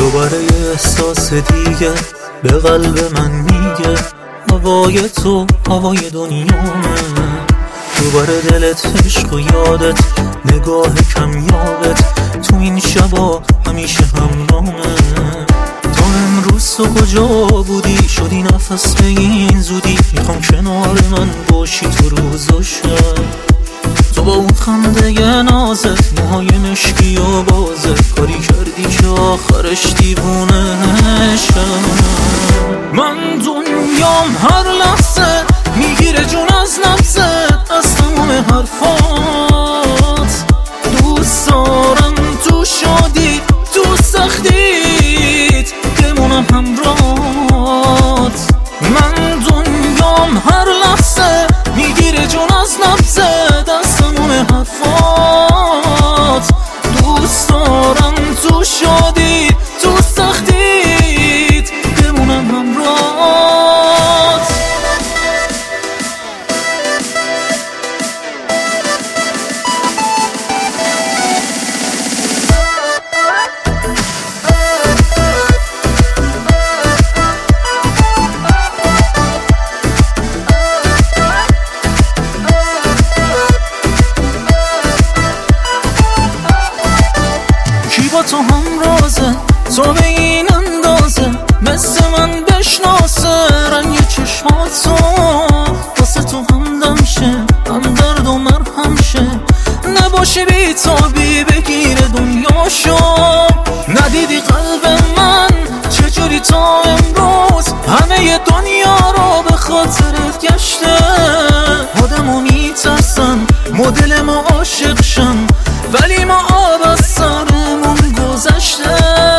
دوباره یه احساس دیگه به قلب من میگه هوای تو هوای دنیامه. دوباره دلت عشق و یادت نگاه کمیابت تو این شبا همیشه همراهمه. تا امروز تو کجا بودی شدی نفس به این زودی؟ میخوام کنار من باشی تو روز و شب. تو با اون خنده نازت موهای مشکی و بازت کاری کردی که آخرش دیوونه شم. من دنیام هر لحظه میگیره جون از نفست، از تمام حرفات. دوست دارم تو شادی تو سختیت بمونم همراهات. من دنیام هر لحظه میگیره جون از نفست، از تمام حرفات. دوست دارم تو شادی تو سختیت بمونم همراهات. با تو همرازه تو به این اندازه مثل من بشناسه رنگ چشماتو واسه تو همدم شه هم درد و مرهم شه. نباشی بی تابی بگیره دنیاشو. ندیدی قلب من چجوری تا امروز همه دنیا رو به خاطرت گشته. آدمو میترسن مدل ما عاشق شن ولی ما آب از سرمون گذشته.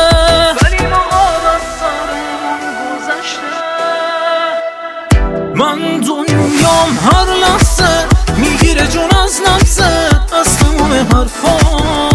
من دنیام هر لحظه میگیره جون از نفست، از تمام حرفات.